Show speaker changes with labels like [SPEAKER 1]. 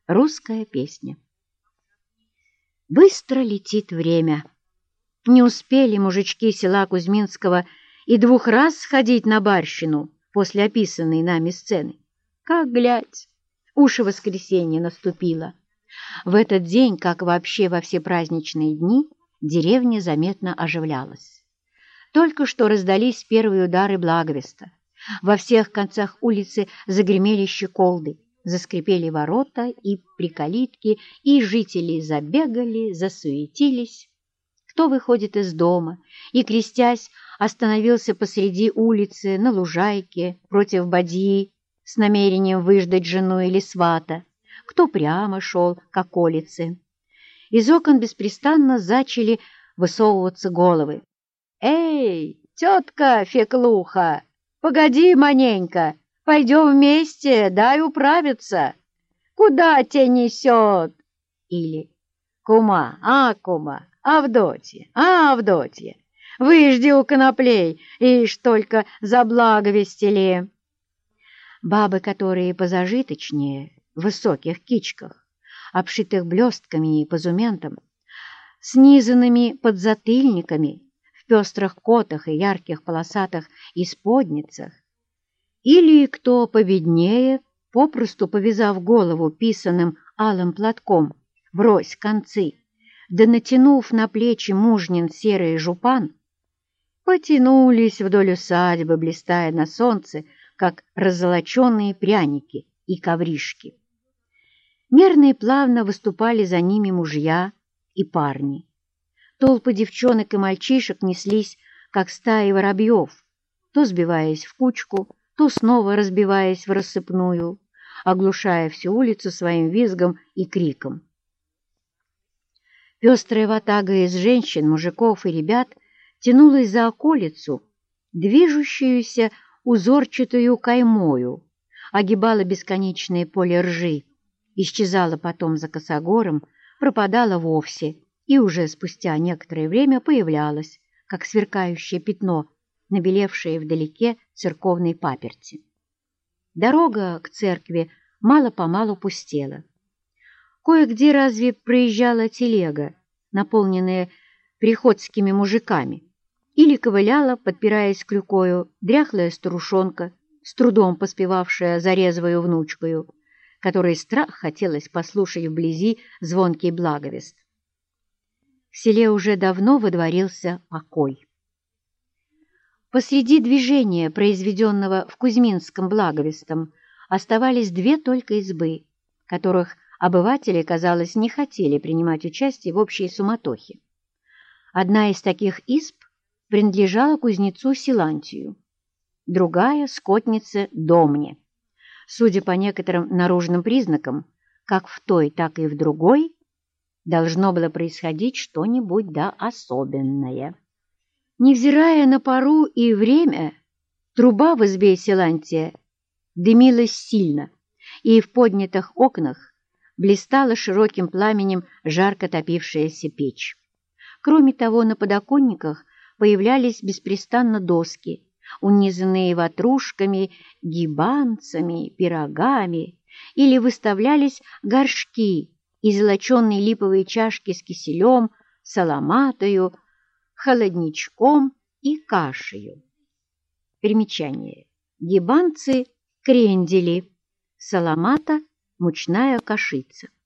[SPEAKER 1] Русская песня. Быстро летит время. Не успели мужички села Кузьминского и 2 раз сходить на барщину после описанной нами сцены. Как глядь, уж и воскресенье наступило. В этот день, как вообще во все праздничные дни, деревня заметно оживлялась. Только что раздались первые удары благовеста. Во всех концах улицы загремели щеколды, заскрипели ворота и прикалитки, и жители забегали, засуетились. Кто выходит из дома и, крестясь, остановился посреди улицы на лужайке против бадьи с намерением выждать жену или свата, кто прямо шел к околице. Из окон беспрестанно зачали высовываться головы. «Эй, тетка Феклуха, погоди маненько, пойдем вместе, дай управиться. Куда тебя несет?» Или «Кума, кума, Авдотья, Авдотья, выжди у коноплей, ишь только заблаговестили». Бабы, которые позажиточнее, в высоких кичках, обшитых блестками и позументом, с низанными подзатыльниками, в пестрых котах и ярких полосатых исподницах, или, кто победнее, попросту повязав голову писаным алым платком, врозь концы, да натянув на плечи мужнин серый жупан, потянулись вдоль усадьбы, блистая на солнце, как раззолоченные пряники и ковришки. Мерно и плавно выступали за ними мужья и парни. Толпы девчонок и мальчишек неслись, как стаи воробьев, то сбиваясь в кучку, то снова разбиваясь в рассыпную, оглушая всю улицу своим визгом и криком. Пестрая ватага из женщин, мужиков и ребят тянулась за околицу, движущуюся узорчатую каймою, огибала бесконечное поле ржи, исчезала потом за косогором, пропадала вовсе и уже спустя некоторое время появлялась, как сверкающее пятно, набелевшее вдалеке церковной паперти. Дорога к церкви мало-помалу пустела. Кое-где разве проезжала телега, наполненная приходскими мужиками, или ковыляла, подпираясь клюкою, дряхлая старушонка, с трудом поспевавшая за резвою внучкою, которой страх хотелось послушать вблизи звонкий благовест. В селе уже давно водворился покой. Посреди движения, произведенного в Кузьминском благовестом, оставались 2 только избы, которых обыватели, казалось, не хотели принимать участие в общей суматохе. Одна из таких изб принадлежала кузнецу Силантию, другая — скотнице Домне. Судя по некоторым наружным признакам, как в той, так и в другой, должно было происходить что-нибудь особенное. Невзирая на пору и время, труба в избе Силантия дымилась сильно, и в поднятых окнах блистала широким пламенем жарко топившаяся печь. Кроме того, на подоконниках появлялись беспрестанно доски, унизанные ватрушками, гибанцами, пирогами, или выставлялись горшки и золоченые липовые чашки с киселем, соломатою, холодничком и кашею. Примечание. Гибанцы — крендели, соломата — мучная кашица.